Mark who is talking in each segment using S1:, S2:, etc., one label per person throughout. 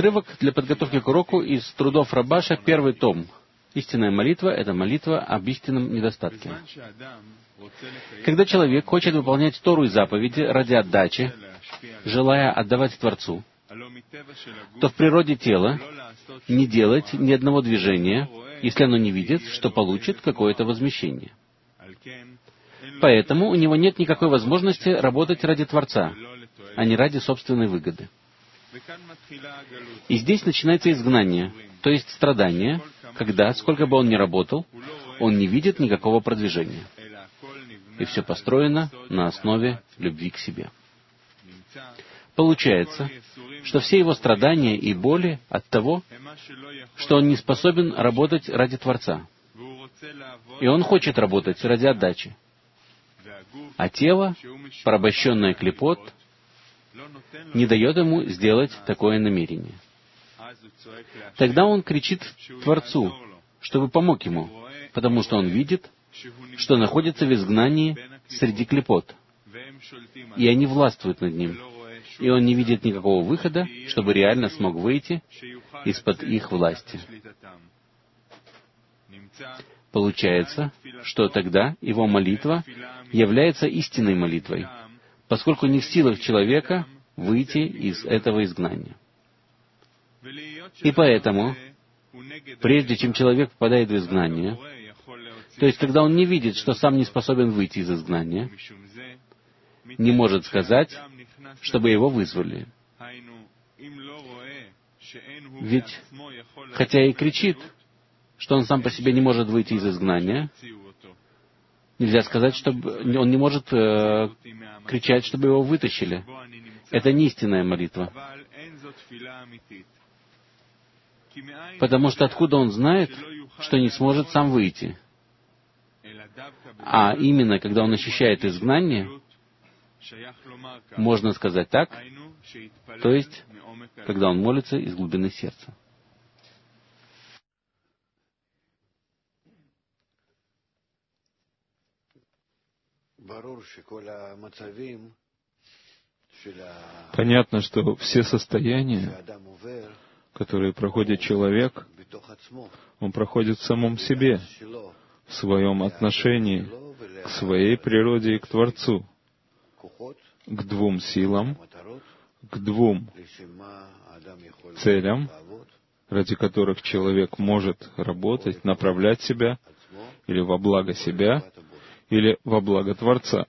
S1: Отрывок для подготовки к уроку из трудов Рабаша, 1 том. Истинная молитва — это молитва об истинном недостатке. Когда человек хочет выполнять Тору и заповеди ради отдачи, желая отдавать Творцу, то в природе тела не делать ни одного движения, если оно не видит, что получит какое-то возмещение. Поэтому у него нет никакой возможности работать ради Творца, а не ради собственной выгоды. И здесь начинается изгнание, то есть страдание, когда, сколько бы он ни работал, он не видит никакого продвижения. И все построено на основе любви к себе. Получается, что все его страдания и боли от того, что он не способен работать ради Творца. И он хочет работать ради отдачи. А тело, порабощенное клипот, не дает ему сделать такое намерение. Тогда он кричит Творцу, чтобы помог ему, потому что он видит, что находится в изгнании среди клипот, и они властвуют над ним, и он не видит никакого выхода, чтобы реально смог выйти из-под их власти. Получается, что тогда его молитва является истинной молитвой, поскольку не в силах человека выйти из этого изгнания. И поэтому, прежде чем человек попадает в изгнание, то есть когда он не видит, что сам не способен выйти из изгнания, не может сказать, чтобы его вызвали. Ведь, хотя и кричит, что он сам по себе не может выйти из изгнания, нельзя сказать, что он не может кричать, чтобы его вытащили. Это не истинная молитва. Потому что откуда он знает, что не сможет сам выйти? А именно, когда он ощущает изгнание, можно сказать так, то есть, когда он молится из глубины сердца.
S2: Понятно, что все состояния, которые проходит человек, он проходит в самом себе, в своем отношении к своей природе и к Творцу, к двум силам, к двум целям, ради которых человек может работать, направлять себя или во благо себя, или во благо Творца.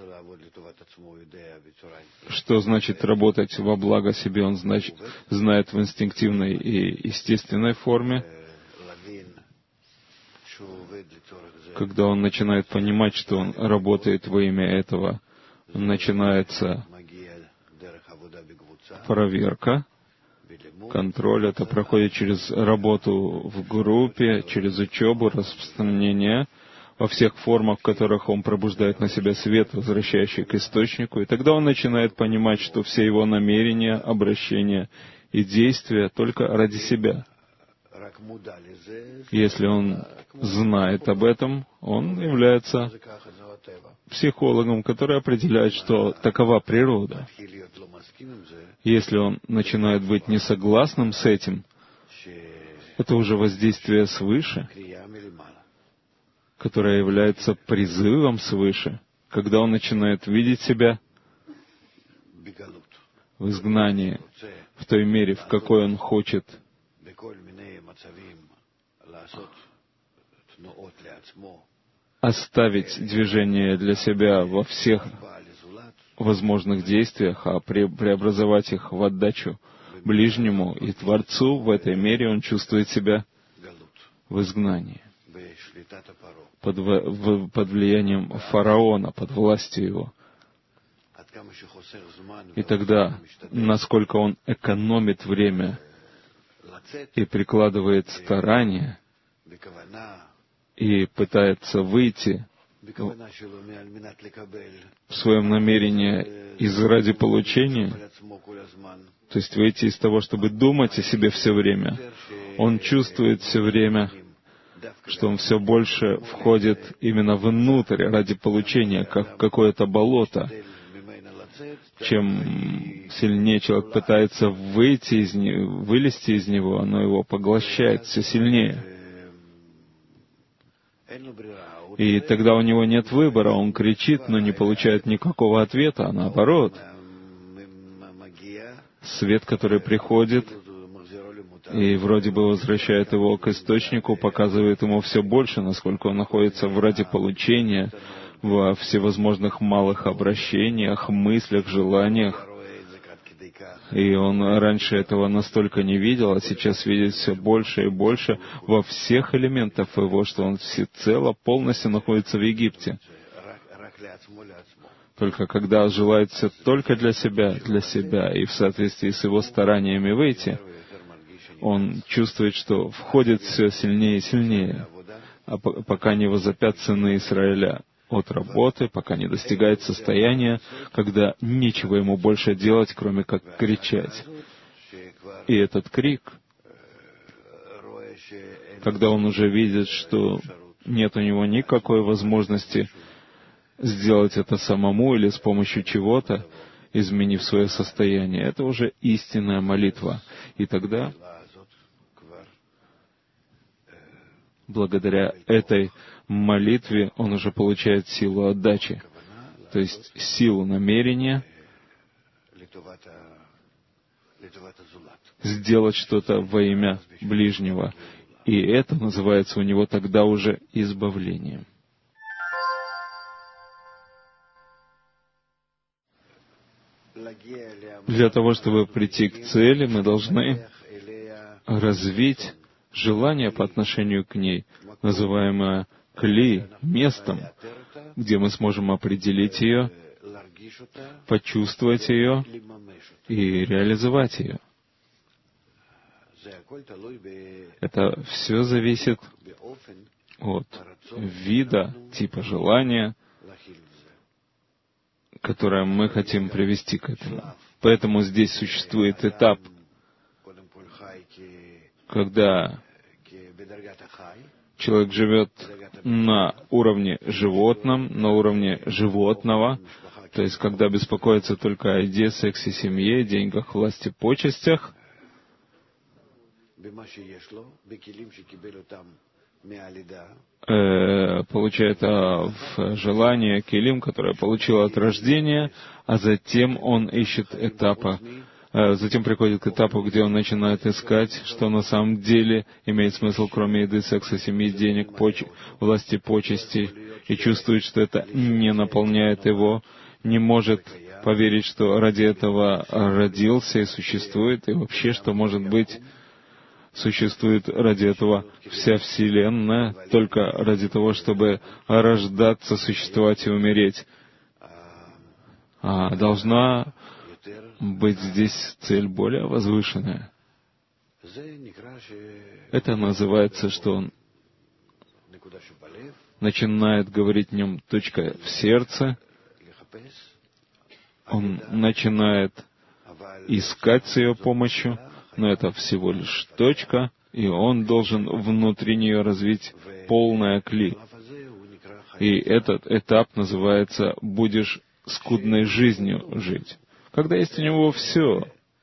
S2: Что значит работать во благо себе, он знает в инстинктивной и естественной форме. Когда он начинает понимать, что он работает во имя этого, начинается проверка, контроль. Это проходит через работу в группе, через учебу, распространение во всех формах, в которых он пробуждает на себя свет, возвращающий к источнику. И тогда он начинает понимать, что все его намерения, обращения и действия только ради себя. Если он знает об этом, он является психологом, который определяет, что такова природа. Если он начинает быть несогласным с этим, это уже воздействие свыше, которое является призывом свыше, когда он начинает видеть себя в изгнании, в той мере, в какой он хочет оставить движение для себя во всех возможных действиях, а преобразовать их в отдачу ближнему и Творцу, в этой мере он чувствует себя в изгнании, под влиянием фараона, под властью его. И тогда, насколько он экономит время и прикладывает старания, и пытается выйти в своем намерении из ради получения, то есть выйти из того, чтобы думать о себе все время, он чувствует все время, что он все больше входит именно внутрь ради получения, как в какое-то болото. чем сильнее человек пытается вылезти из него, оно его поглощает все сильнее. И тогда у него нет выбора, он кричит, но не получает никакого ответа, а наоборот. Свет, который приходит, и вроде бы возвращает его к источнику, показывает ему все больше, насколько он находится ради получения во всевозможных малых обращениях, мыслях, желаниях. И он раньше этого настолько не видел, а сейчас видит все больше и больше во всех элементах его, что он всецело, полностью находится в Египте. Только когда желает все только для себя, и в соответствии с его стараниями выйти, он чувствует, что входит все сильнее и сильнее, пока не возопят сыны Израиля от работы, пока не достигает состояния, когда нечего ему больше делать, кроме как кричать. И этот крик, когда он уже видит, что нет у него никакой возможности сделать это самому или с помощью чего-то, изменив свое состояние, это уже истинная молитва. И тогда, благодаря этой молитве, он уже получает силу отдачи, то есть силу намерения сделать что-то во имя ближнего. И это называется у него тогда уже избавлением. Для того, чтобы прийти к цели, мы должны развить желание по отношению к ней, называемое кли, местом, где мы сможем определить ее, почувствовать ее и реализовать ее. Это все зависит от вида, типа желания, которое мы хотим привести к этому. Поэтому здесь существует этап, когда человек живет на уровне животном, на уровне животного, то есть когда беспокоится только о еде, сексе, семье, деньгах, власти, почестях, получает желание келим, которое получил от рождения, а затем он ищет затем приходит к этапу, где он начинает искать, что на самом деле имеет смысл, кроме еды, секса, семьи, денег, власти, почестей, и чувствует, что это не наполняет его, не может поверить, что ради этого родился и существует, и вообще, что, может быть, существует ради этого вся Вселенная, только ради того, чтобы рождаться, существовать и умереть. А должна быть здесь цель более возвышенная. Это называется, что он начинает говорить в нем точка в сердце, он начинает искать с ее помощью, но это всего лишь точка, и он должен внутри нее развить полное кли. И этот этап называется «будешь скудной жизнью жить». Когда есть у него все,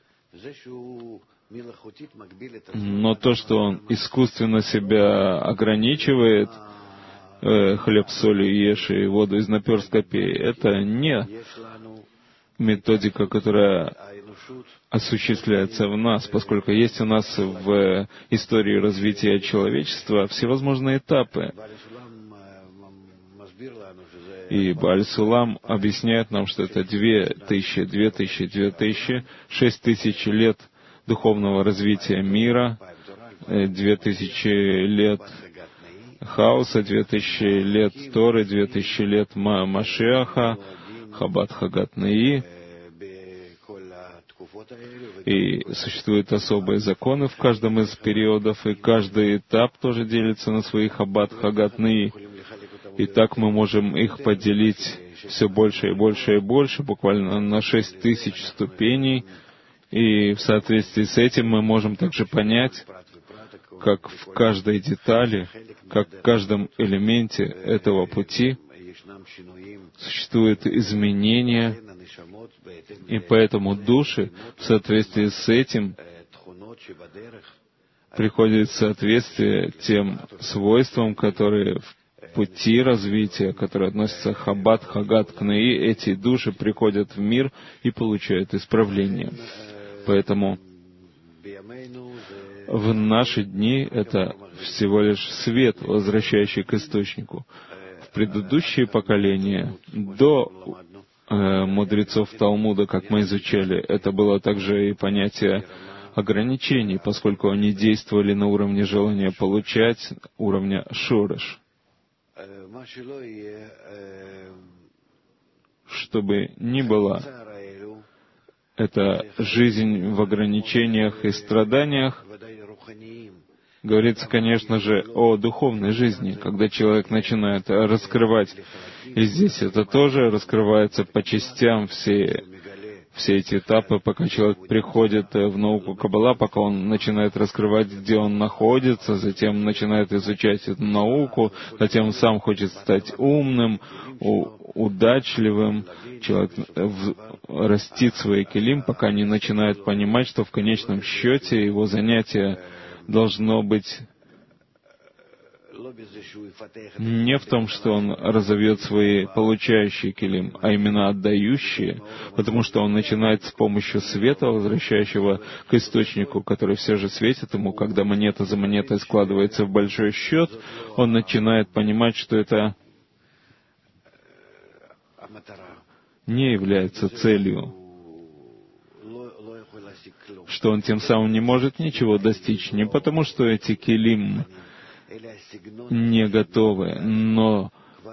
S2: но то, что он искусственно себя ограничивает, хлеб с солью ешь и воду из наперстка пей, это не методика, которая осуществляется в нас, поскольку есть у нас в истории развития человечества всевозможные этапы. И Бааль Сулам объясняет нам, что это 2000, 6000 лет духовного развития мира, 2000 лет хаоса, 2000 лет Торы, 2000 лет Машиаха, Хаббат Хагат Неи. И существуют особые законы в каждом из периодов, и каждый этап тоже делится на свои Хаббат Хагат Неи. И так мы можем их поделить все больше и больше и больше, буквально на 6000 ступеней. И в соответствии с этим мы можем также понять, как в каждой детали, как в каждом элементе этого пути существуют изменения И поэтому души в соответствии с этим приходят в соответствие тем свойствам, которые в пути развития, которые относятся к Хаббат, Хагат, Кнаи, эти души приходят в мир и получают исправление. Поэтому в наши дни это всего лишь свет, возвращающий к источнику. В предыдущие поколения, до мудрецов Талмуда, как мы изучали, это было также и понятие ограничений, поскольку они действовали на уровне желания получать, уровня шореш. Чтобы ни было, это жизнь в ограничениях и страданиях, говорится, конечно же, о духовной жизни, когда человек начинает раскрывать, и здесь это тоже раскрывается по частям, все эти этапы, пока человек приходит в науку Каббала, пока он начинает раскрывать, где он находится, затем начинает изучать эту науку, затем сам хочет стать умным, удачливым, человек растит свой келим, пока не начинает понимать, что в конечном счете его занятие должно быть не в том, что он разовьет свои получающие келим, а именно отдающие, потому что он начинает с помощью света, возвращающего к источнику, который все же светит ему, когда монета за монетой складывается в большой счет, он начинает понимать, что это не является целью, что он тем самым не может ничего достичь, не потому что эти келим не готовы, но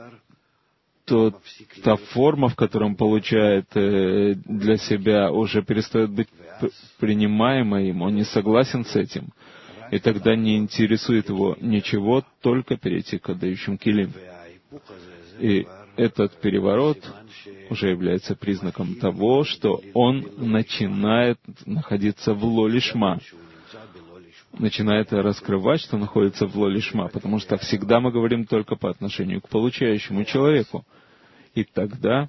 S2: та форма, в которой он получает для себя, уже перестает быть принимаемой им, он не согласен с этим, и тогда не интересует его ничего, только перейти к отдающим келим. И этот переворот уже является признаком того, что он начинает находиться в ло-лишма, начинает раскрывать, что находится в ло-лишма, потому что всегда мы говорим только по отношению к получающему человеку. И тогда,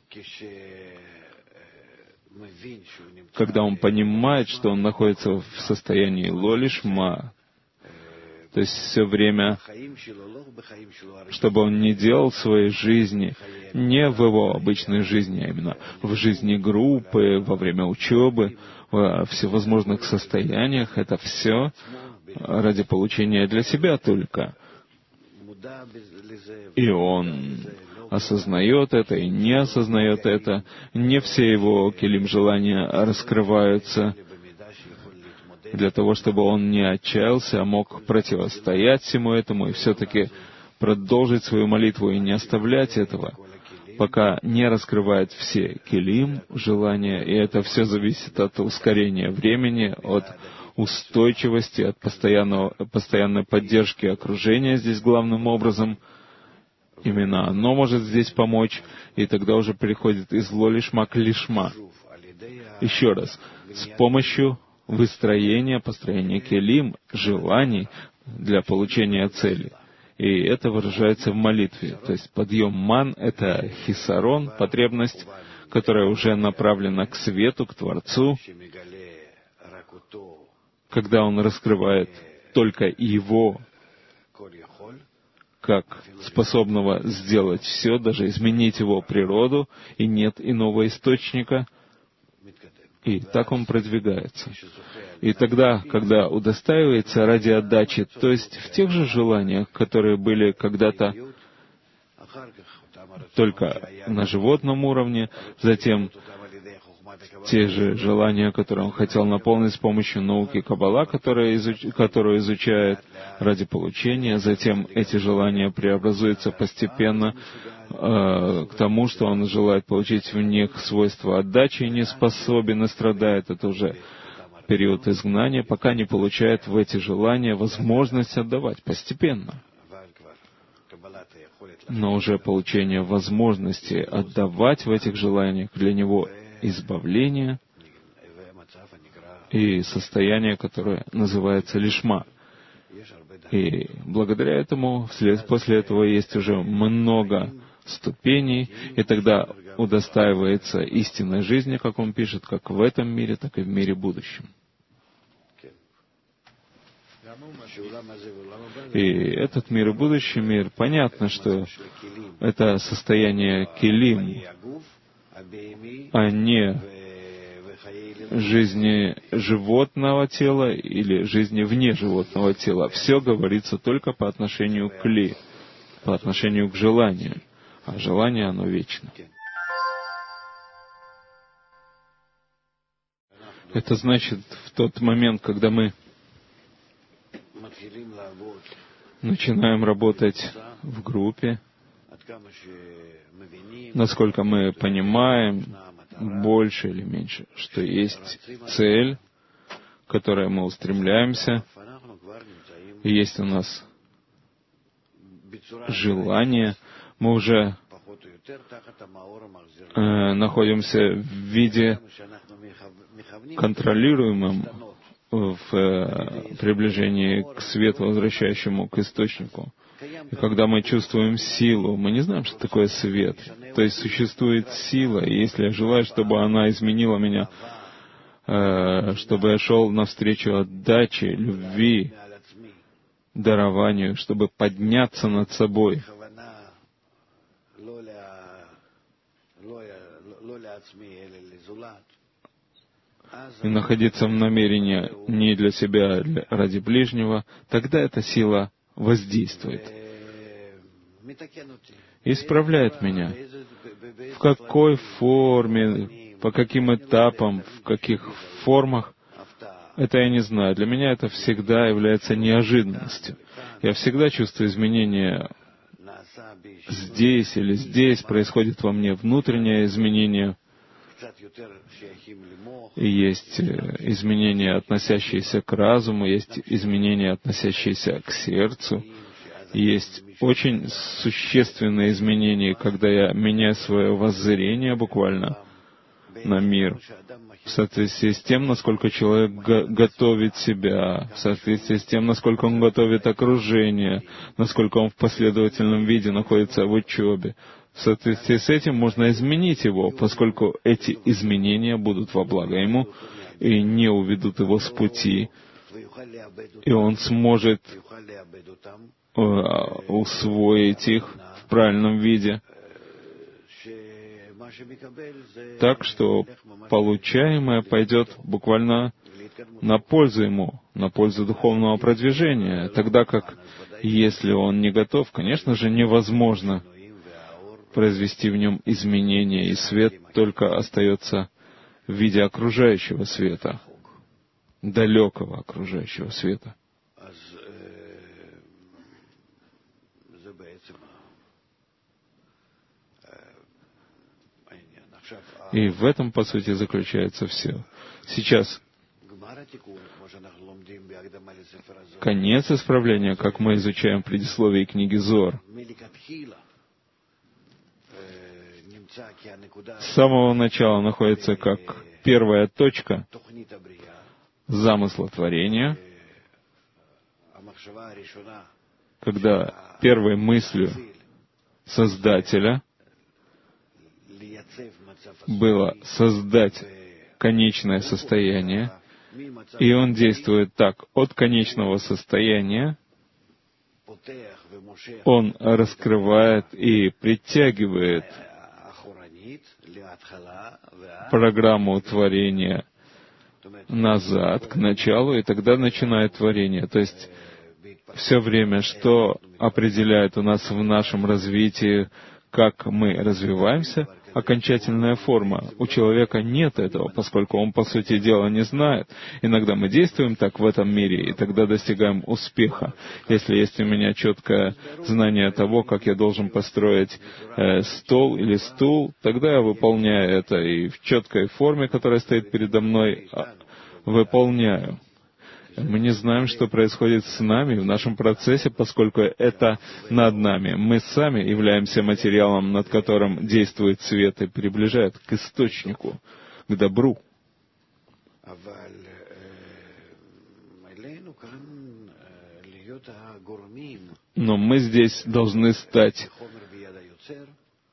S2: когда он понимает, что он находится в состоянии ло-лишма, то есть все время, чтобы он не делал в своей жизни, не в его обычной жизни, а именно в жизни группы, во время учебы, во всевозможных состояниях, это все ради получения для себя только. И он осознает это и не осознает это. Не все его келим желания раскрываются для того, чтобы он не отчаялся, а мог противостоять всему этому и все-таки продолжить свою молитву и не оставлять этого, пока не раскрывает все келим желания, и это все зависит от ускорения времени, от устойчивости, от постоянной поддержки окружения здесь главным образом. Именно оно может здесь помочь, и тогда уже переходит из ло-лишма к лишма. Еще раз, с помощью построения келим, желаний для получения цели. И это выражается в молитве. То есть подъем ман — это хисарон, потребность, которая уже направлена к свету, к Творцу, когда он раскрывает только его как способного сделать все, даже изменить его природу, и нет иного источника, и так он продвигается. И тогда, когда удостаивается ради отдачи, то есть в тех же желаниях, которые были когда-то только на животном уровне, затем те же желания, которые он хотел наполнить с помощью науки Каббала, которую изучает ради получения, затем эти желания преобразуются постепенно к тому, что он желает получить в них свойства отдачи и не способен и страдает. Это уже период изгнания, пока не получает в эти желания возможность отдавать постепенно. Но уже получение возможности отдавать в этих желаниях для него избавление и состояние, которое называется лишма. И благодаря этому, после этого есть уже много ступеней, и тогда удостаивается истинной жизни, как он пишет, как в этом мире, так и в мире будущем. И этот мир и будущий мир, понятно, что это состояние келим, а не жизни животного тела или жизни вне животного тела. Все говорится только по отношению к ли, по отношению к желанию. А желание, оно вечно. Это значит, в тот момент, когда мы начинаем работать в группе, насколько мы понимаем, больше или меньше, что есть цель, к которой мы устремляемся, и есть у нас желание, мы уже находимся в виде контролируемом в приближении к свету, возвращающему к источнику. И когда мы чувствуем силу, мы не знаем, что такое свет. То есть существует сила, и если я желаю, чтобы она изменила меня, чтобы я шел навстречу отдаче, любви, дарованию, чтобы подняться над собой, и находиться в намерении не для себя, а ради ближнего, тогда эта сила воздействует и исправляет меня. В какой форме, по каким этапам, в каких формах, это я не знаю. Для меня это всегда является неожиданностью. Я всегда чувствую изменения здесь или здесь, происходит во мне внутреннее изменение, и есть изменения, относящиеся к разуму, есть изменения, относящиеся к сердцу, и есть очень существенные изменения, когда я меняю свое воззрение буквально на мир, в соответствии с тем, насколько человек готовит себя, в соответствии с тем, насколько он готовит окружение, насколько он в последовательном виде находится в учебе. В соответствии с этим можно изменить его, поскольку эти изменения будут во благо ему и не уведут его с пути, и он сможет усвоить их в правильном виде, так что получаемое пойдет буквально на пользу ему, на пользу духовного продвижения, тогда как, если он не готов, конечно же, невозможно произвести в нем изменения, и свет только остается в виде окружающего света, далекого окружающего света. И в этом, по сути, заключается все. Сейчас конец исправления, как мы изучаем в предисловии книги Зоар, с самого начала находится как первая точка замысла творения, когда первой мыслью Создателя было создать конечное состояние, и он действует так: от конечного состояния он раскрывает и притягивает программу творения назад, к началу, и тогда начинает творение. То есть все время, что определяет у нас в нашем развитии, как мы развиваемся, окончательная форма. У человека нет этого, поскольку он, по сути дела, не знает. Иногда мы действуем так в этом мире, и тогда достигаем успеха. Если есть у меня четкое знание того, как я должен построить стол или стул, тогда я выполняю это, и в четкой форме, которая стоит передо мной, выполняю. Мы не знаем, что происходит с нами в нашем процессе, поскольку это над нами. Мы сами являемся материалом, над которым действует свет и приближает к источнику, к добру. Но мы здесь должны стать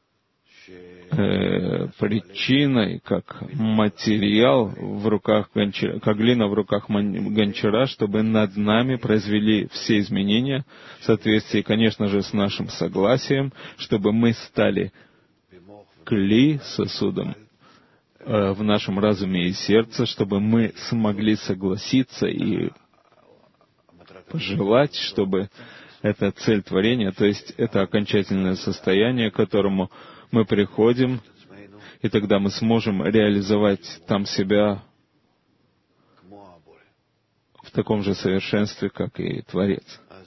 S2: причиной, как материал в руках гончара, как глина в руках гончара, чтобы над нами произвели все изменения в соответствии, конечно же, с нашим согласием, чтобы мы стали кли, сосудом в нашем разуме и сердце, чтобы мы смогли согласиться и пожелать, чтобы эта цель творения, то есть это окончательное состояние, к которому мы приходим, и тогда мы сможем реализовать там себя в таком же совершенстве, как и Творец.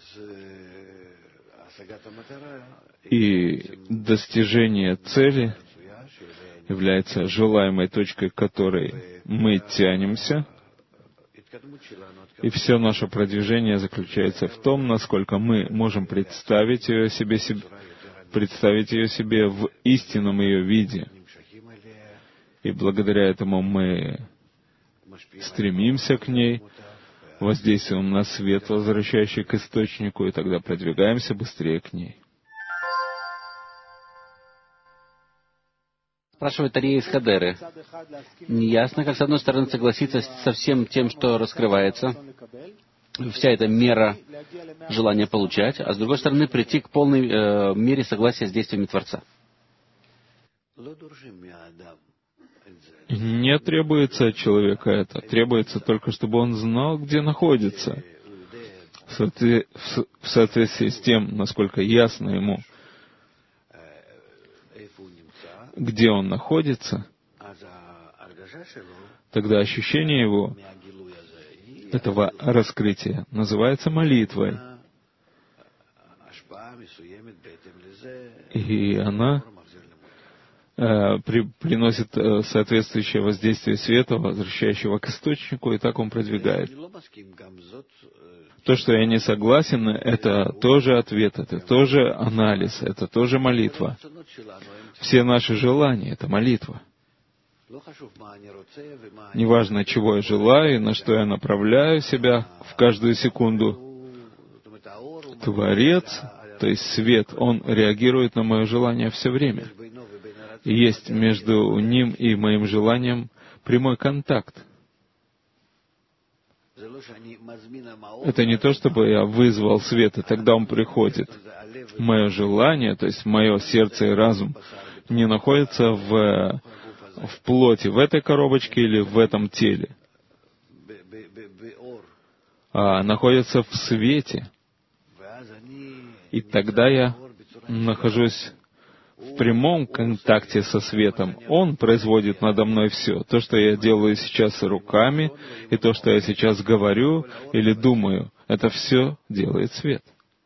S2: И достижение цели является желаемой точкой, к которой мы тянемся, и все наше продвижение заключается в том, насколько мы можем представить ее себе в истинном ее виде. И благодаря этому мы стремимся к ней, воздействуем на свет, возвращающий к источнику, и тогда продвигаемся быстрее к ней.
S1: Спрашивает Ария из Хадеры. Неясно, как с одной стороны согласиться со всем тем, что раскрывается, вся эта мера желания получать, а с другой стороны прийти к полной мере согласия с действиями Творца.
S2: Не требуется от человека это. Требуется только, чтобы он знал, где находится. В соответствии с тем, насколько ясно ему, где он находится, тогда ощущение его, этого раскрытия, называется молитвой. И она приносит соответствующее воздействие света, возвращающего к источнику, и так он продвигает. То, что я не согласен, это тоже ответ, это тоже анализ, это тоже молитва. Все наши желания — это молитва. Неважно, чего я желаю, на что я направляю себя в каждую секунду. Творец, то есть свет, он реагирует на мое желание все время. И есть между ним и моим желанием прямой контакт. Это не то, чтобы я вызвал свет, и тогда он приходит. Мое желание, то есть мое сердце и разум, не находится в плоти, в этой коробочке или в этом теле, а находится в свете. И тогда я нахожусь в прямом контакте со светом. Он производит надо мной все. То, что я делаю сейчас руками, и то, что я сейчас говорю или думаю, это все делает свет.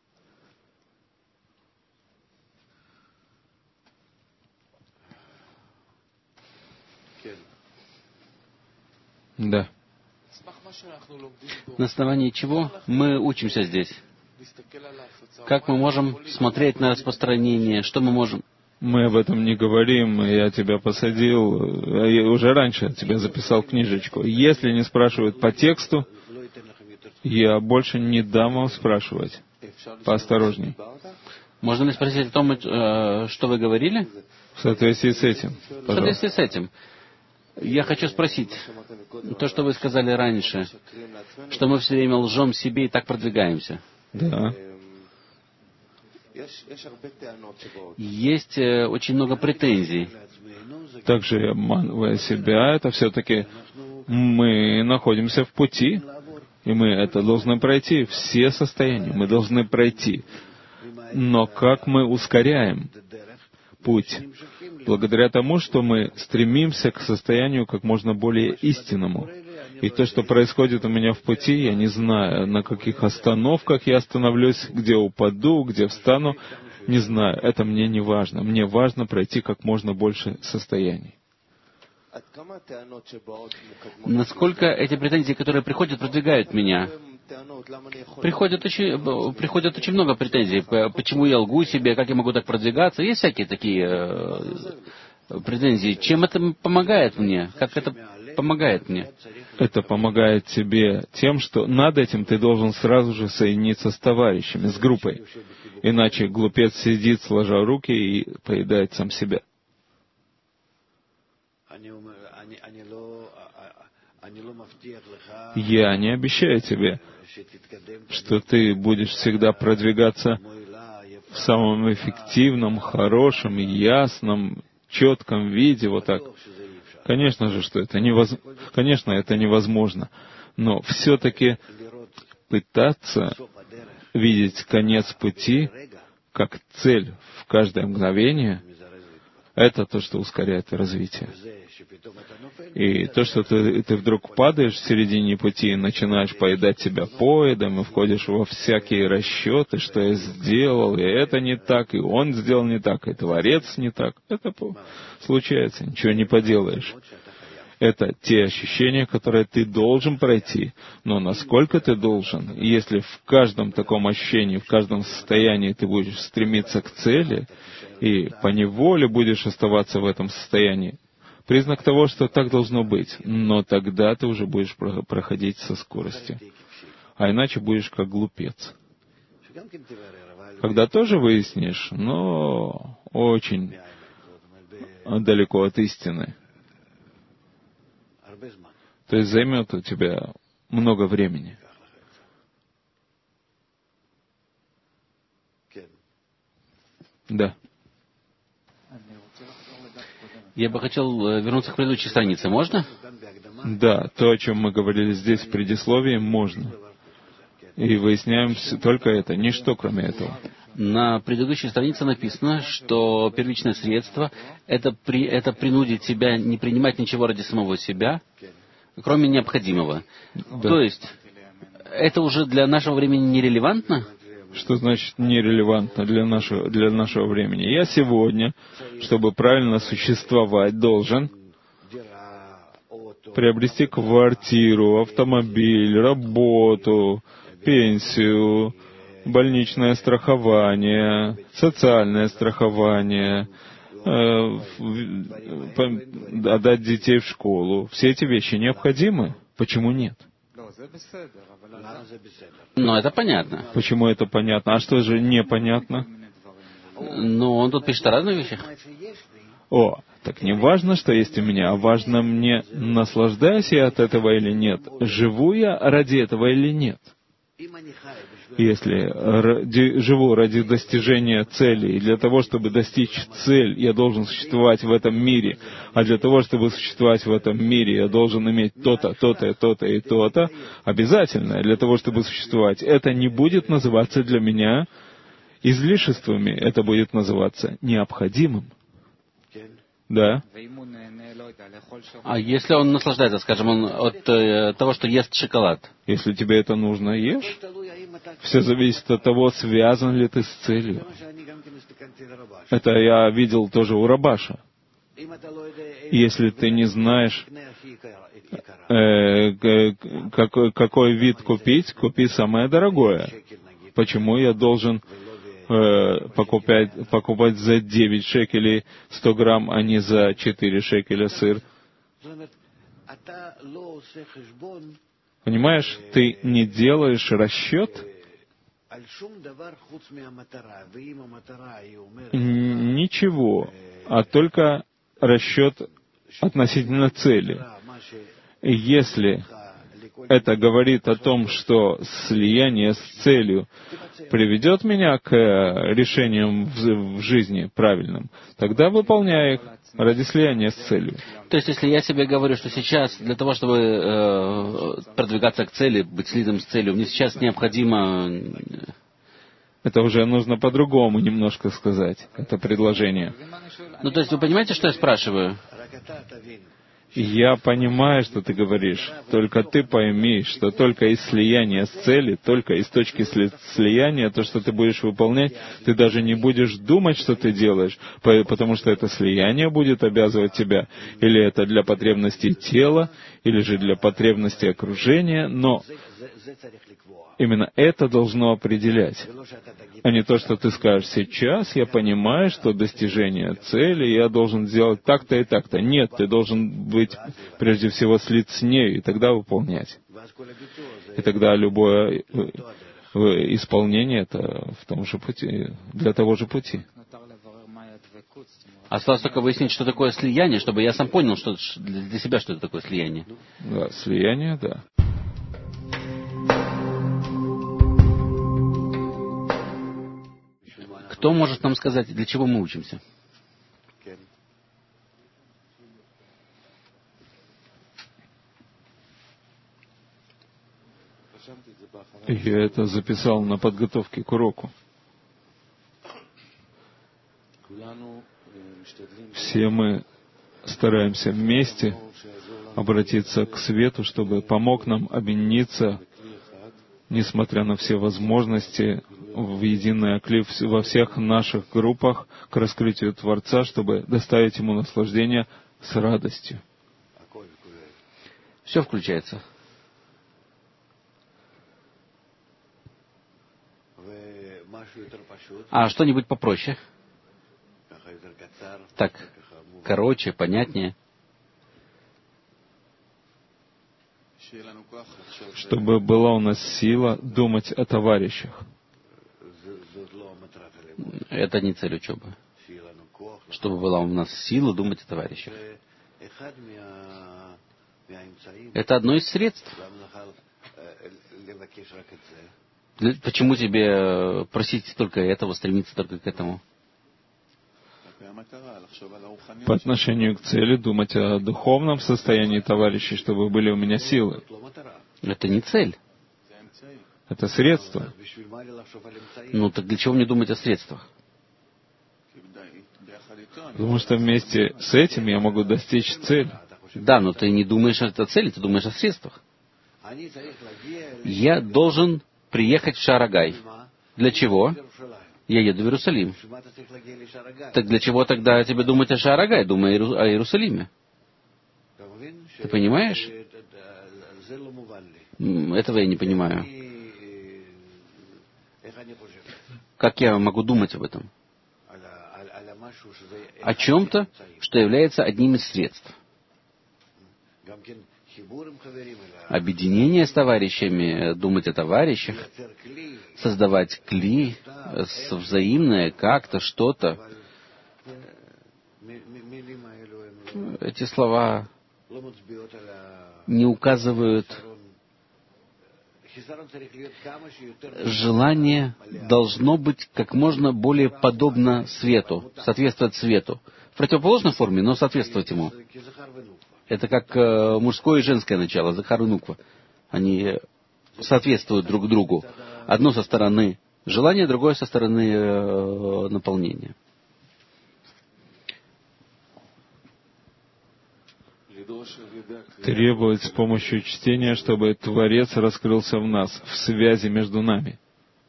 S2: Да.
S1: На основании чего мы учимся здесь? Как мы можем смотреть на распространение? Что мы можем?
S2: Мы об этом не говорим, я тебя посадил, я уже раньше тебя записал книжечку. Если не спрашивают по тексту, я больше не дам вам спрашивать. Поосторожней.
S1: Можно ли спросить о том, что вы говорили?
S2: В соответствии с этим.
S1: В соответствии с этим. Я хочу спросить, то, что вы сказали раньше, что мы все время лжем себе и так продвигаемся.
S2: Да.
S1: Есть очень много претензий.
S2: Также, обманывая себя, это все-таки мы находимся в пути, и мы это должны пройти. Все состояния мы должны пройти. Но как мы ускоряем путь? Благодаря тому, что мы стремимся к состоянию как можно более истинному. И то, что происходит у меня в пути, я не знаю, на каких остановках я остановлюсь, где упаду, где встану, не знаю. Это мне не важно. Мне важно пройти как можно больше состояний.
S1: Насколько эти претензии, которые приходят, продвигают меня? Приходят очень много претензий. Почему я лгу себе, как я могу так продвигаться? Есть всякие такие претензии. Чем это помогает мне? Как это помогает мне?
S2: Это помогает тебе тем, что над этим ты должен сразу же соединиться с товарищами, с группой. Иначе глупец сидит, сложа руки, и поедает сам себя. Я не обещаю тебе, что ты будешь всегда продвигаться в самом эффективном, хорошем, ясном, четком виде, вот так. Конечно же, что это Конечно, это невозможно, но все-таки пытаться видеть конец пути как цель в каждое мгновение, это то, что ускоряет развитие. И то, что ты вдруг падаешь в середине пути и начинаешь поедать себя поедом, и входишь во всякие расчеты, что я сделал, и это не так, и он сделал не так, и Творец не так. Это случается, ничего не поделаешь. Это те ощущения, которые ты должен пройти. Но насколько ты должен, если в каждом таком ощущении, в каждом состоянии ты будешь стремиться к цели, и поневоле будешь оставаться в этом состоянии, признак того, что так должно быть. Но тогда ты уже будешь проходить со скоростью. А иначе будешь как глупец. Когда тоже выяснишь, но очень далеко от истины. То есть займет у тебя много времени. Да.
S1: Я бы хотел вернуться к предыдущей странице. Можно?
S2: Да, то, о чем мы говорили здесь в предисловии, можно. И выясняем только это, ничто кроме этого.
S1: На предыдущей странице написано, что первичное средство — это принудить себя не принимать ничего ради самого себя, кроме необходимого. Да. То есть, это уже для нашего времени нерелевантно?
S2: Что значит нерелевантно для нашего времени? Я сегодня, чтобы правильно существовать, должен приобрести квартиру, автомобиль, работу, пенсию, больничное страхование, социальное страхование, отдать детей в школу. Все эти вещи необходимы. Почему нет?
S1: Но это понятно.
S2: Почему это понятно? А что же непонятно?
S1: Ну, он тут пишет о разных вещах.
S2: О, так не важно, что есть у меня, а важно мне, наслаждаюсь я от этого или нет, живу я ради этого или нет. Если живу ради достижения цели, и для того, чтобы достичь цель, я должен существовать в этом мире, а для того, чтобы существовать в этом мире, я должен иметь то-то, то-то, то-то и то-то, обязательно, для того, чтобы существовать, это не будет называться для меня излишествами, это будет называться необходимым. Да.
S1: А если он наслаждается, скажем, он от того, что ест шоколад?
S2: Если тебе это нужно, ешь. Все зависит от того, связан ли ты с целью. Это я видел тоже у Рабаша. Если ты не знаешь, какой вид купить, купи самое дорогое. Почему я должен покупать за 9 шекелей 100 грамм, а не за 4 шекеля сыр? Понимаешь, ты не делаешь расчет ничего, а только расчет относительно цели. И если это говорит о том, что слияние с целью приведет меня к решениям в жизни правильным, тогда выполняй их ради слияния с целью.
S1: То есть, если я себе говорю, что сейчас для того, чтобы продвигаться к цели, быть слитым с целью, мне сейчас необходимо...
S2: Это уже нужно по-другому немножко сказать, это предложение.
S1: Ну, то есть, вы понимаете, что я спрашиваю?
S2: Я понимаю, что ты говоришь, только ты пойми, что только из слияния с цели, только из точки слияния, то, что ты будешь выполнять, ты даже не будешь думать, что ты делаешь, потому что это слияние будет обязывать тебя, или это для потребностей тела, или же для потребностей окружения, но именно это должно определять, а не то, что ты скажешь, сейчас я понимаю, что достижение цели я должен сделать так-то и так-то. Нет, ты должен быть прежде всего слит с нею, и тогда выполнять. И тогда любое исполнение — это в том же пути, для того же пути.
S1: Осталось только выяснить, что такое слияние, чтобы я сам понял, что для себя, что это такое слияние.
S2: Да, слияние, да.
S1: Кто может нам сказать, для чего мы учимся?
S2: Я это записал на подготовке к уроку. Все мы стараемся вместе обратиться к свету, чтобы помог нам объединиться, несмотря на все возможности, в единый оклив во всех наших группах к раскрытию Творца, чтобы доставить Ему наслаждение с радостью.
S1: Все включается. А что-нибудь попроще? Так, короче, понятнее.
S2: Чтобы была у нас сила думать о товарищах.
S1: Это не цель учебы. Чтобы была у нас сила думать о товарищах. Это одно из средств. Почему тебе просить только этого, стремиться только к этому?
S2: По отношению к цели думать о духовном состоянии товарищей, чтобы были у меня силы.
S1: Это не цель.
S2: Это средство.
S1: Ну так для чего мне думать о средствах?
S2: Потому что вместе с этим я могу достичь цели.
S1: Да, но ты не думаешь о цели, ты думаешь о средствах. Я должен приехать в Шаарагай. Для чего? Я еду в Иерусалим. Так для чего тогда тебе думать о Шаарагай? Думай о Иерусалиме. Ты понимаешь? Этого я не понимаю. Как я могу думать об этом? О чем-то, что является одним из средств. Объединение с товарищами, думать о товарищах, создавать кли, взаимное, как-то, что-то. Эти слова не указывают. Желание должно быть как можно более подобно свету, соответствовать свету. В противоположной форме, но соответствовать ему. Это как мужское и женское начало, Захар и Нуква. Они соответствуют друг другу. Одно со стороны желания, другое со стороны наполнения.
S2: Требовать с помощью чтения, чтобы Творец раскрылся в нас, в связи между нами.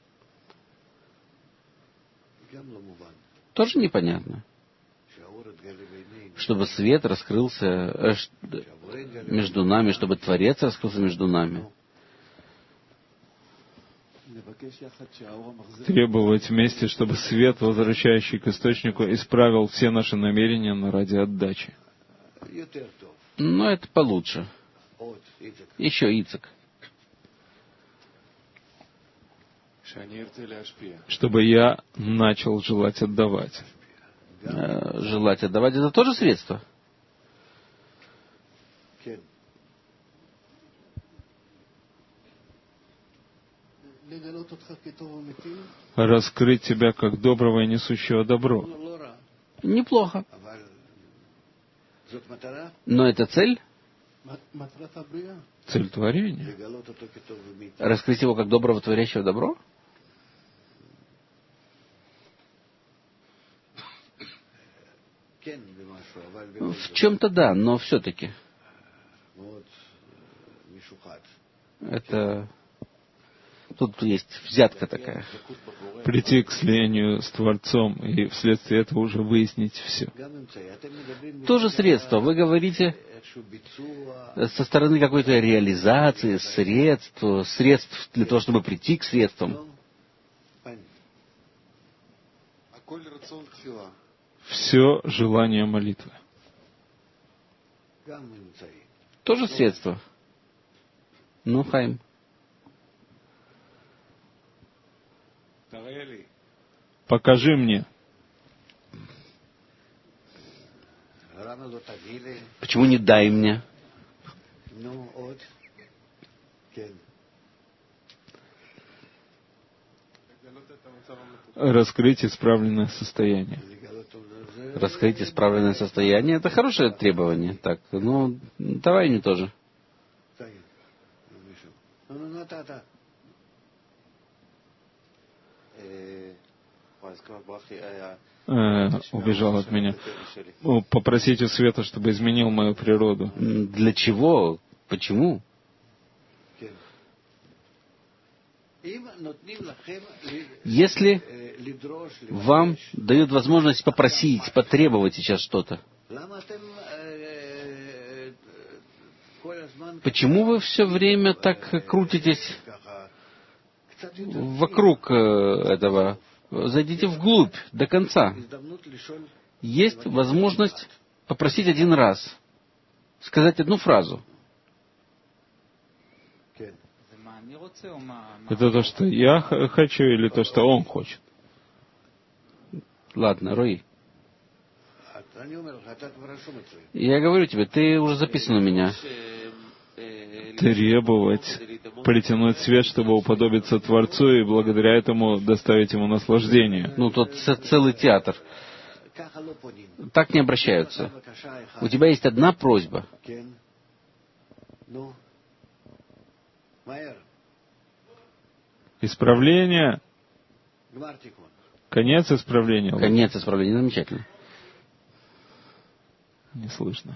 S1: Тоже непонятно. Чтобы свет раскрылся между нами, чтобы Творец раскрылся между нами.
S2: Требовать вместе, чтобы свет, возвращающий к источнику, исправил все наши намерения ради отдачи.
S1: Но это получше. Еще Ицек.
S2: Чтобы я начал желать отдавать.
S1: Желать отдавать — это тоже средство?
S2: Раскрыть тебя как доброго и несущего добро.
S1: Неплохо. Но это цель?
S2: Цель творения.
S1: Раскрыть его как доброго, творящего добро? В чем-то да, но все-таки. Это... Тут есть взятка такая.
S2: Прийти к слиянию с Творцом и вследствие этого уже выяснить все.
S1: Тоже средство. Вы говорите со стороны какой-то реализации, средств для того, чтобы прийти к средствам.
S2: Все желание молитвы.
S1: Тоже средство. Ну, Хайм.
S2: Покажи мне.
S1: Почему не дай мне?
S2: Раскрыть исправленное состояние.
S1: Раскрыть исправленное состояние — это хорошее требование. Так, ну, давай мне тоже.
S2: Убежал от меня. Попросить у света, чтобы изменил мою природу.
S1: Для чего? Почему? Если вам дают возможность попросить, потребовать сейчас что-то, почему вы все время так крутитесь вокруг этого? Зайдите вглубь, до конца. Есть возможность попросить один раз, сказать одну фразу.
S2: Это то, что я хочу, или то, что он хочет?
S1: Ладно, Рой. Я говорю тебе, ты уже записан у меня.
S2: Требовать, притянуть свет, чтобы уподобиться Творцу, и благодаря этому доставить ему наслаждение.
S1: Ну, тут целый театр. Так не обращаются. У тебя есть одна просьба.
S2: Исправление. Конец исправления.
S1: Конец исправления. Замечательно.
S2: Не слышно.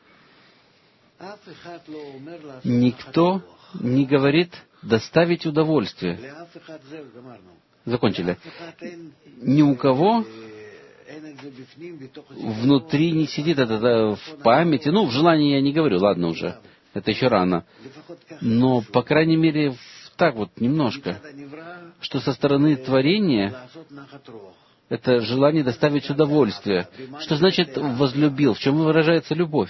S1: Никто не говорит доставить удовольствие. Закончили. Ни у кого внутри не сидит это в памяти. Ну, в желании я не говорю, ладно уже. Это еще рано. Но, по крайней мере, так вот немножко, что со стороны творения это желание доставить удовольствие. Что значит возлюбил? В чем выражается любовь?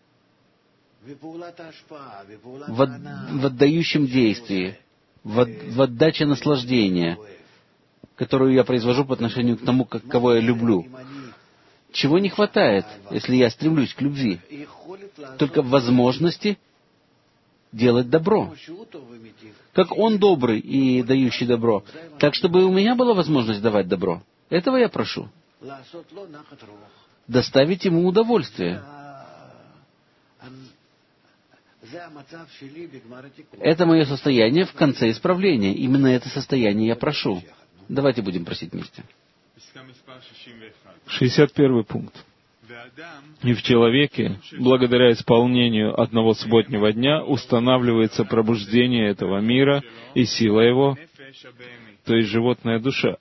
S1: В отдающем действии, в отдаче наслаждения, которую я произвожу по отношению к тому, кого я люблю. Чего не хватает, если я стремлюсь к любви? Только возможности делать добро. Как он добрый и дающий добро, так чтобы у меня была возможность давать добро. Этого я прошу. Доставить ему удовольствие. Это мое состояние в конце исправления. Именно это состояние я прошу. Давайте будем просить вместе.
S2: 61 пункт. И в человеке, благодаря исполнению одного субботнего дня, устанавливается пробуждение этого мира и сила его, то есть животная душа.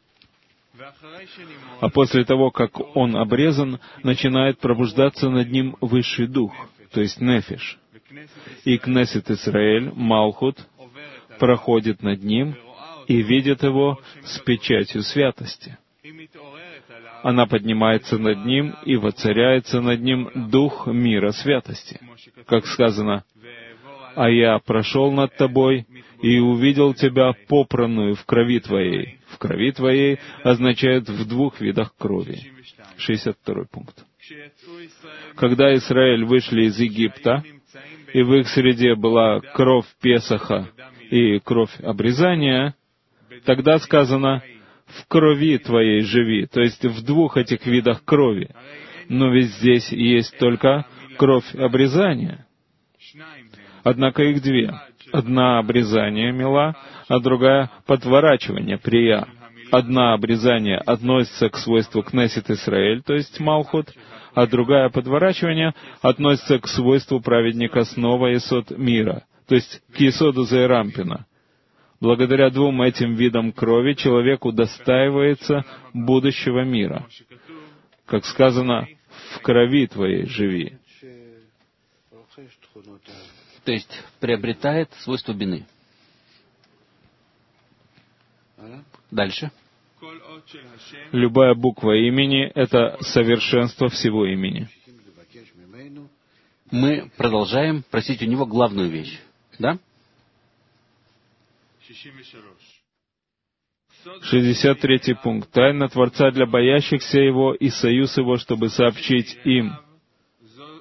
S2: А после того, как он обрезан, начинает пробуждаться над ним высший дух, то есть нефиш. И Кнесет Исраэль, Малхут, проходит над ним и видит его с печатью святости. Она поднимается над ним и воцаряется над ним дух мира святости. Как сказано, «А я прошел над тобой и увидел тебя попранную в крови твоей». В крови твоей означает в двух видах крови. 62 пункт. Когда Израиль вышли из Египта, и в их среде была кровь Песаха и кровь обрезания, тогда сказано «в крови твоей живи», то есть в двух этих видах крови. Но ведь здесь есть только кровь обрезания. Однако их две. Одна обрезание мила, а другая подворачивание прия. Одна обрезание относится к свойству Кнесет Исраэль, то есть Малхут, а другая подворачивание относится к свойству праведника снова Есод мира, то есть к Есоду Зерампина. Благодаря двум этим видам крови человек удостаивается будущего мира. Как сказано, «в крови твоей живи».
S1: То есть приобретает свойство бины. Дальше.
S2: Любая буква имени — это совершенство всего имени.
S1: Мы продолжаем просить у него главную вещь. Да?
S2: 63 пункт. Тайна Творца для боящихся Его и союз Его, чтобы сообщить им.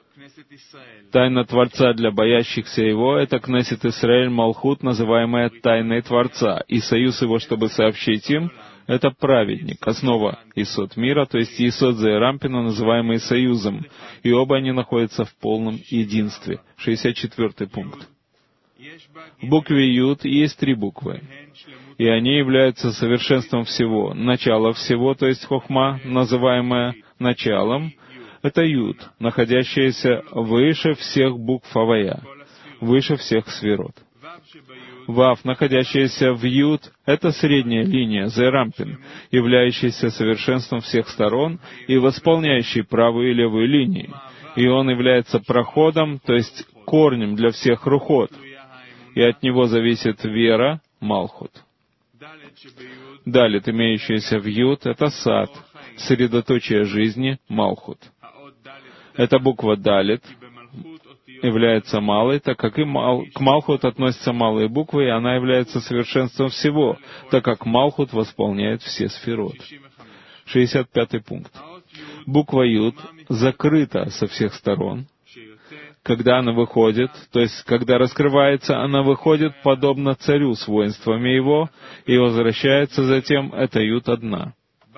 S2: Тайна Творца для боящихся Его — это Кнессет Исраэль Малхут, называемая Тайной Творца, и союз Его, чтобы сообщить им, это праведник, основа Исод мира, то есть Исод Зеэрампина, называемый союзом, и оба они находятся в полном единстве. 64 пункт. В букве Юд есть 3 буквы, и они являются совершенством всего. Начало всего, то есть Хохма, называемая началом, это Юд, находящаяся выше всех букв Авая, выше всех сферот. Вав, находящаяся в Юд, это средняя линия, Зерампин, являющаяся совершенством всех сторон и восполняющий правую и левую линии. И он является проходом, то есть корнем для всех рухот. И от него зависит вера, Малхут. Далит, имеющаяся в Юд, это Сад, средоточие жизни, Малхут. Эта буква Далит является малой, так как к Малхут относятся малые буквы, и она является совершенством всего, так как Малхут восполняет все сферот. 65 пункт. Буква Юд закрыта со всех сторон. Когда она выходит, то есть когда раскрывается, она выходит подобно царю с воинствами его, и возвращается затем, это Юд одна.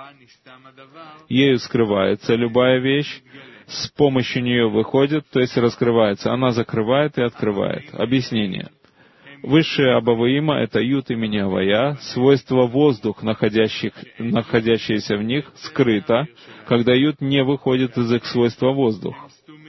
S2: Ею скрывается любая вещь, с помощью нее выходит, то есть раскрывается. Она закрывает и открывает. Объяснение. Высшее Абаваима — это Юд имени Авая, свойство воздух, находящееся в них, скрыто, когда Юд не выходит из их свойства воздух.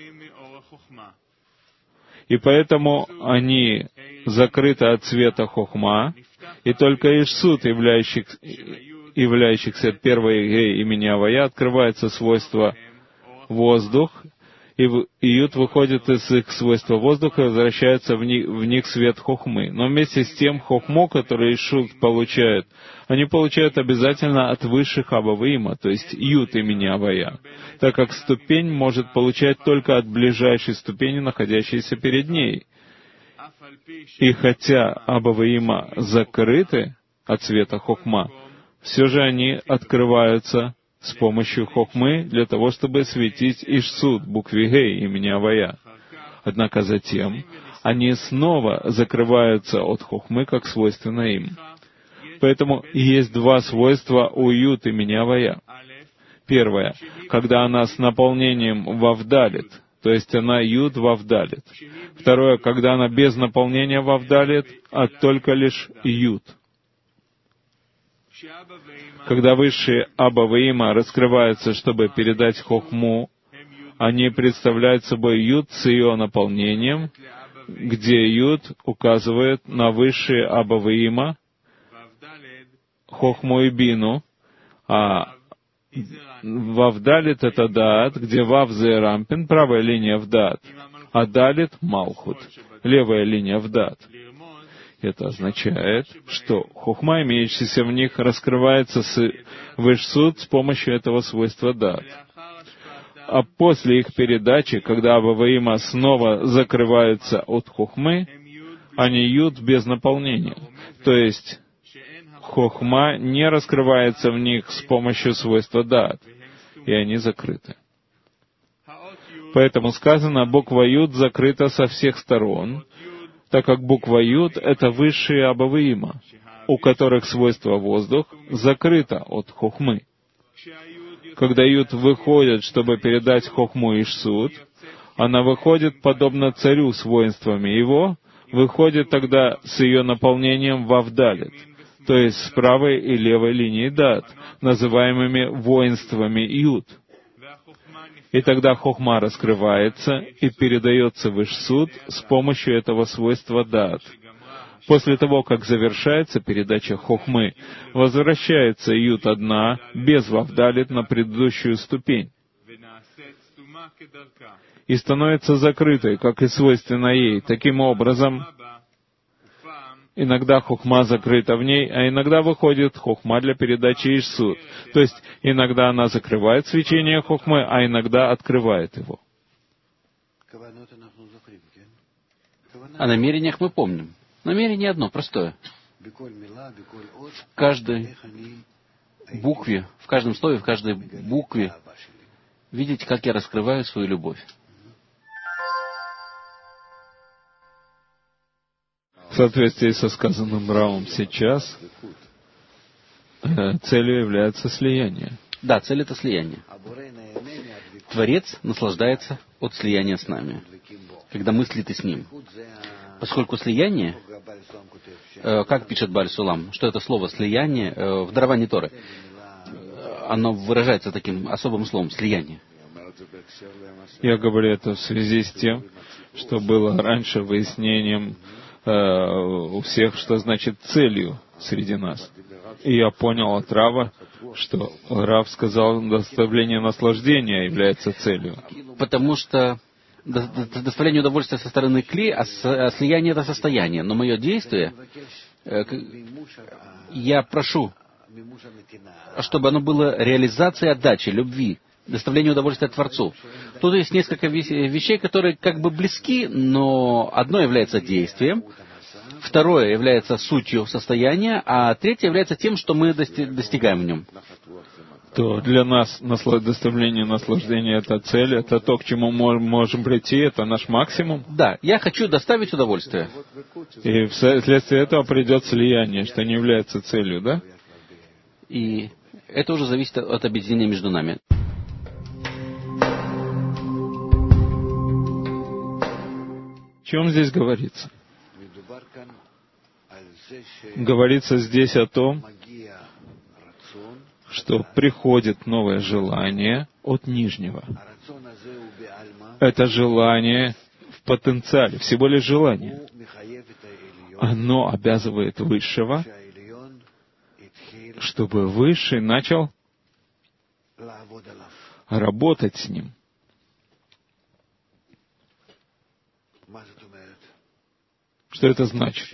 S2: И поэтому они закрыты от света Хохма, и только Ишсут, являющихся первой Гей имени Авая, открывается свойство воздух, и Юд выходит из их свойства воздуха и возвращается в них свет Хохмы. Но вместе с тем Хохму, который Ишут получает, они получают обязательно от высших Абаваима, то есть Юд имени Авая, так как ступень может получать только от ближайшей ступени, находящейся перед ней. И хотя Абаваима закрыты от света Хохма, все же они открываются с помощью Хохмы для того, чтобы светить Ишсуд, букве Гей имени Авая. Однако затем они снова закрываются от Хохмы, как свойственно им. Поэтому есть 2 свойства у Юд имени Авая. Первое, когда она с наполнением вавдалит, то есть она Юд вавдалит. Второе, когда она без наполнения вавдалит, а только лишь Юд. Когда высшие Абаваима раскрываются, чтобы передать Хохму, они представляют собой Юд с ее наполнением, где Юд указывает на высшие Абаваима, Хохму и Бину, а Вавдалит — это Даат, где Вав Зеэрампин, правая линия в Даат, а Далит — Малхут, левая линия в Даат. Это означает, что Хохма, имеющаяся в них, раскрывается в Ишсуд с помощью этого свойства Даат. А после их передачи, когда Абаваима снова закрываются от Хохмы, они Юд без наполнения. То есть Хохма не раскрывается в них с помощью свойства Даат, и они закрыты. Поэтому сказано, буква Юд закрыта со всех сторон, так как буква Юд — это высшие Абаваима, у которых свойство воздух закрыто от Хохмы. Когда Юд выходит, чтобы передать Хохму Ишсуд, она выходит подобно царю с воинствами его, выходит тогда с ее наполнением вавдалит, то есть с правой и левой линии Дат, называемыми воинствами Юд. И тогда Хохма раскрывается и передается в Ишсуд с помощью этого свойства Даат. После того, как завершается передача Хохмы, возвращается Юд одна, без вавдалит, на предыдущую ступень, и становится закрытой, как и свойственно ей. Таким образом, иногда Хохма закрыта в ней, а иногда выходит Хохма для передачи Ишсуд. То есть, иногда она закрывает свечение Хохмы, а иногда открывает его.
S1: О намерениях мы помним. Намерение одно, простое. В каждой букве, в каждом слове, в каждой букве видеть, как я раскрываю свою любовь.
S2: соответствии со сказанным Равом сейчас, целью является слияние.
S1: Да, цель — это слияние. Творец наслаждается от слияния с нами, когда мы слиты с Ним. Поскольку слияние, как пишет Бааль Сулам, что это слово «слияние» в даровании Торы, оно выражается таким особым словом «слияние».
S2: Я говорю это в связи с тем, что было раньше выяснением у всех, что значит целью среди нас. И я понял от Рава, что Рав сказал, доставление наслаждения является целью.
S1: Потому что доставление удовольствия со стороны кли, а слияние — это состояние. Но мое действие, я прошу, чтобы оно было реализацией отдачи, любви, доставление удовольствия Творцу. Тут есть несколько вещей, которые как бы близки, но одно является действием, второе является сутью состояния, а третье является тем, что мы достигаем в нем.
S2: То для нас доставление наслаждения — это цель, это то, к чему мы можем прийти, это наш максимум.
S1: Да, я хочу доставить удовольствие.
S2: И вследствие этого придет слияние, что не является целью, да?
S1: И это уже зависит от объединения между нами.
S2: О чем здесь говорится? Говорится здесь о том, что приходит новое желание от нижнего. Это желание в потенциале, всего лишь желание. Оно обязывает высшего, чтобы высший начал работать с ним. Что это значит?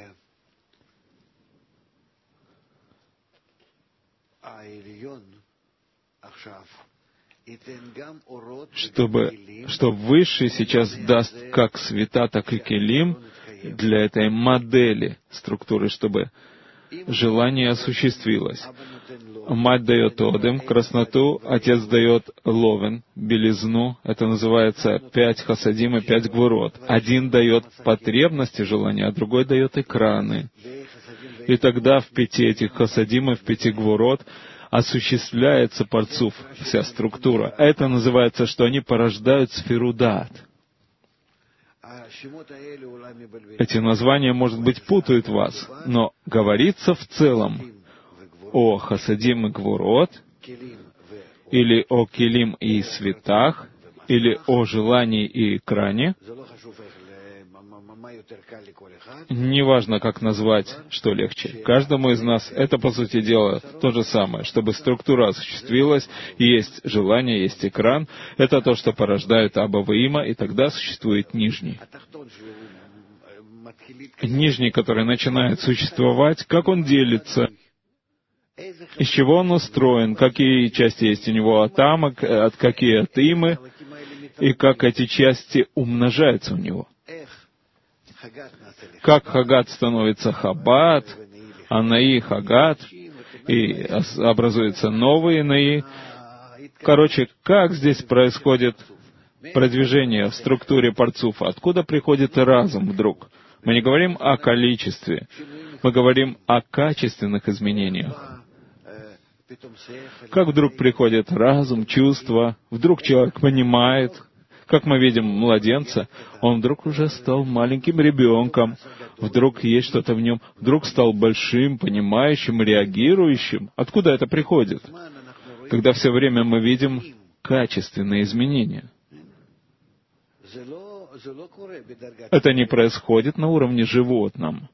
S2: Что Высший сейчас даст как света, так и келим для этой модели структуры, чтобы желание осуществилось. Мать дает одем, красноту, отец дает ловен, белизну. Это называется 5 хасадим и 5 гвурот. Один дает потребности желания, а другой дает экраны. И тогда в 5 этих хасадим и в 5 гвурот осуществляется парцуф, вся структура. Это называется, что они порождают сферу даат. Эти названия, может быть, путают вас, но говорится в целом о хасадим и гвурот, или о келим и светах, или о желании и экране. Неважно, как назвать, что легче. Каждому из нас это, по сути дела, то же самое. Чтобы структура осуществилась, есть желание, есть экран. Это то, что порождает Аба Ваима, и тогда существует нижний. Нижний, который начинает существовать, как он делится, из чего он устроен, какие части есть у него атамы, какие атимы, и как эти части умножаются у него. Как Хагат становится Хаббат, а Наи Хагат, и образуются новые Наи. Короче, как здесь происходит продвижение в структуре парцуфа? Откуда приходит разум вдруг? Мы не говорим о количестве, мы говорим о качественных изменениях. Как вдруг приходит разум, чувство, вдруг человек понимает. Как мы видим младенца, он вдруг уже стал маленьким ребенком, вдруг есть что-то в нем, вдруг стал большим, понимающим, реагирующим. Откуда это приходит? Когда все время мы видим качественные изменения. Это не происходит на уровне животном.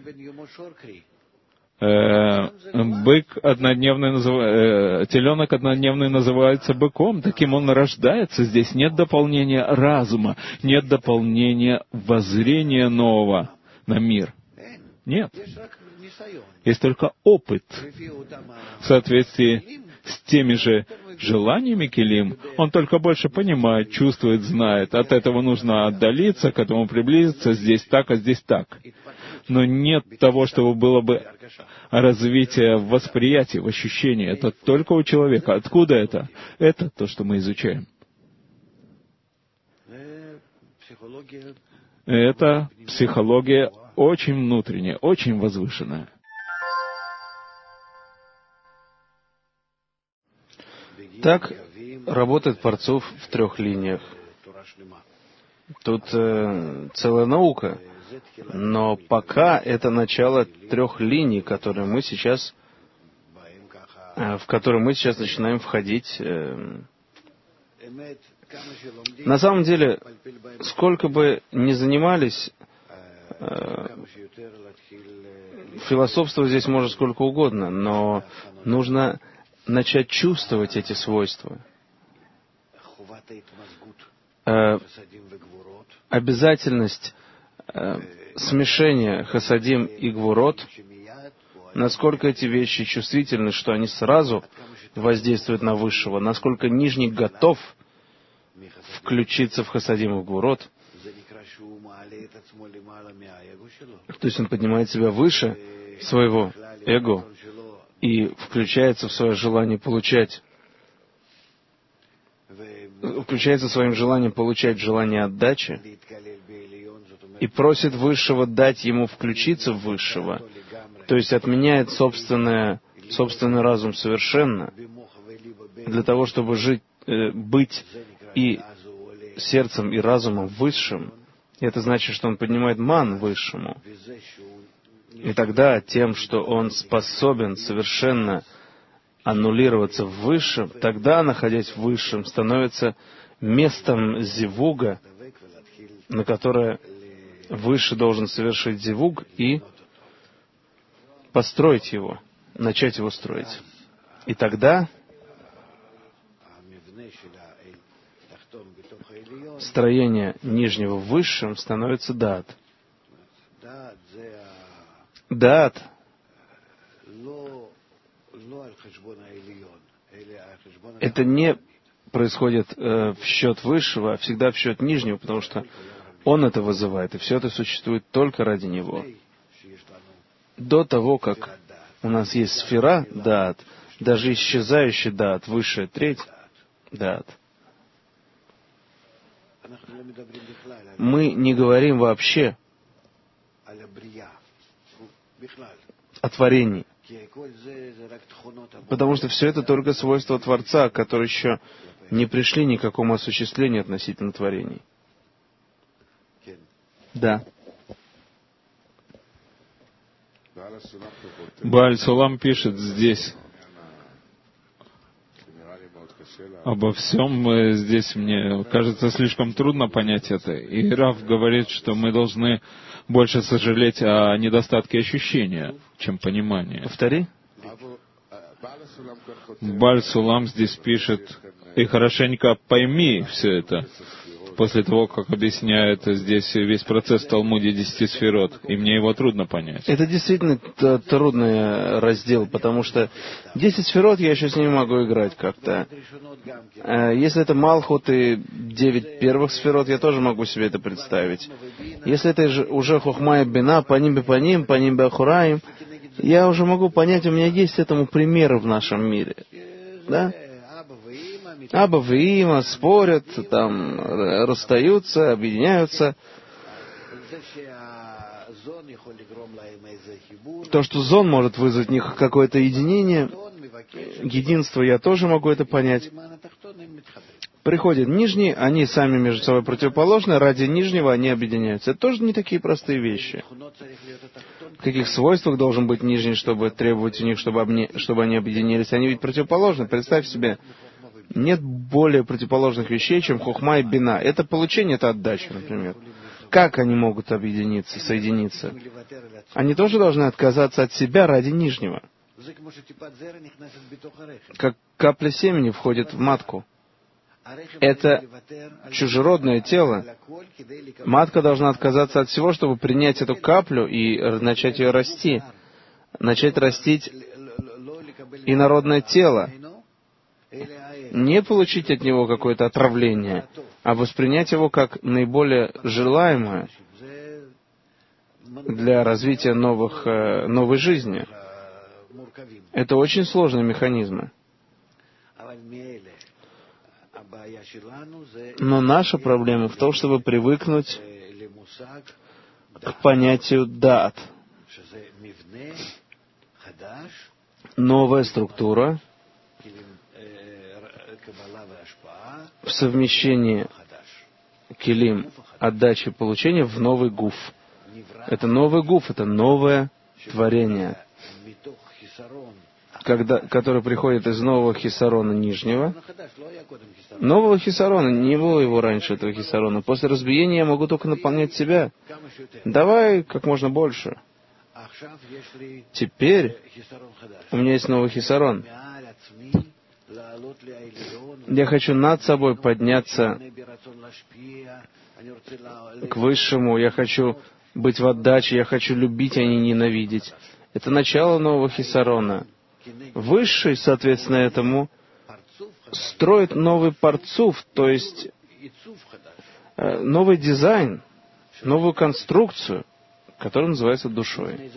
S2: Бык однодневный, теленок однодневный называется быком, таким он рождается. Здесь нет дополнения разума, нет дополнения воззрения нового на мир. Нет. Есть только опыт. В соответствии с теми же желаниями келим, он только больше понимает, чувствует, знает. От этого нужно отдалиться, к этому приблизиться, здесь так, а здесь так. Но нет того, чтобы было бы развитие в восприятии, в ощущении. Это только у человека. Откуда это? Это то, что мы изучаем. Это психология очень внутреннее, очень возвышенное.
S3: Так работает Парцуф в 3 линиях. Тут целая наука, но пока это начало 3 линий, в которые мы сейчас начинаем входить. На самом деле, сколько бы ни занимались, философствовать здесь можно сколько угодно, но нужно начать чувствовать эти свойства. Обязательность смешения хасадим и гвурот, насколько эти вещи чувствительны, что они сразу воздействуют на высшего, насколько нижний готов включиться в хасадим и гвурот, то есть он поднимает себя выше своего эго и включается в свое желание получать, включается своим желанием получать желание отдачи и просит Высшего дать ему включиться в Высшего, то есть отменяет собственный разум совершенно, для того, чтобы быть и сердцем, и разумом высшим. И это значит, что он поднимает ман высшему. И тогда тем, что он способен совершенно аннулироваться в высшем, тогда, находясь в высшем, становится местом зивуга, на которое выше должен совершить зивуг и построить его, начать его строить. И тогда строение нижнего в высшем становится даат. Даат это не происходит в счет высшего, а всегда в счет нижнего, потому что он это вызывает, и все это существует только ради него. До того, как у нас есть сфера даат, даже исчезающий даат, высшая треть даат, мы не говорим вообще о творении, потому что все это только свойства Творца, которые еще не пришли ни к какому осуществлению относительно творений. Да.
S2: Бааль Сулам пишет здесь обо всем. Здесь мне кажется слишком трудно понять это. И Рав говорит, что мы должны больше сожалеть о недостатке ощущения, чем понимания.
S3: Повтори.
S2: Бааль Сулам здесь пишет: «И хорошенько пойми все это», после того, как объясняет здесь весь процесс в Талмуде 10 сферот, и мне его трудно понять.
S3: Это действительно трудный раздел, потому что 10 сферот я еще с ними могу играть как-то. Если это Малхут и 9 первых сферот, я тоже могу себе это представить. Если это уже Хохма и Бина, паним бе Ахураим, я уже могу понять, у меня есть этому примеры в нашем мире. Да? Аба и Има спорят, там расстаются, объединяются. То, что зон может вызвать в них какое-то единение, единство, я тоже могу это понять. Приходят нижние, они сами между собой противоположны, ради нижнего они объединяются. Это тоже не такие простые вещи. В каких свойствах должен быть нижний, чтобы требовать у них, чтобы они объединились? Они ведь противоположны. Представь себе, нет более противоположных вещей, чем хохма и бина. Это получение, это отдача, например. Как они могут объединиться, соединиться? Они тоже должны отказаться от себя ради нижнего. Как капля семени входит в матку. Это чужеродное тело. Матка должна отказаться от всего, чтобы принять эту каплю и начать ее расти. Начать растить инородное тело. Не получить от него какое-то отравление, а воспринять его как наиболее желаемое для развития новой жизни. Это очень сложные механизмы. Но наша проблема в том, чтобы привыкнуть к понятию дат. Новая структура в совмещении келим, отдачи и получения в новый гуф. Это новый гуф, это новое творение, которое приходит из нового хисарона нижнего. Нового хисарона, не было его раньше, этого хисарона. После разбиения я могу только наполнять себя. Давай как можно больше. Теперь у меня есть новый хисарон. Я хочу над собой подняться к высшему, я хочу быть в отдаче, я хочу любить, а не ненавидеть. Это начало нового хисарона. Высший, соответственно, этому строит новый парцуф, то есть новый дизайн, новую конструкцию, которая называется душой.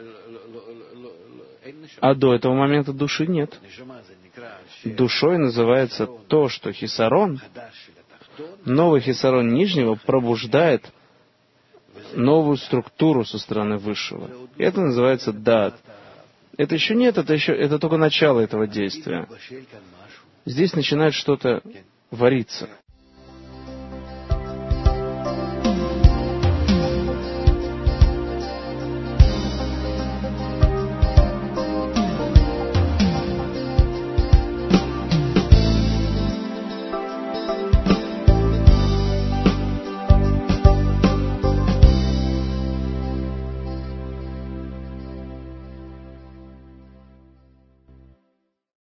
S3: А до этого момента души нет. Душой называется то, что хисарон, новый хисарон нижнего пробуждает новую структуру со стороны высшего. И это называется дат. Это еще нет, это только начало этого действия. Здесь начинает что-то вариться.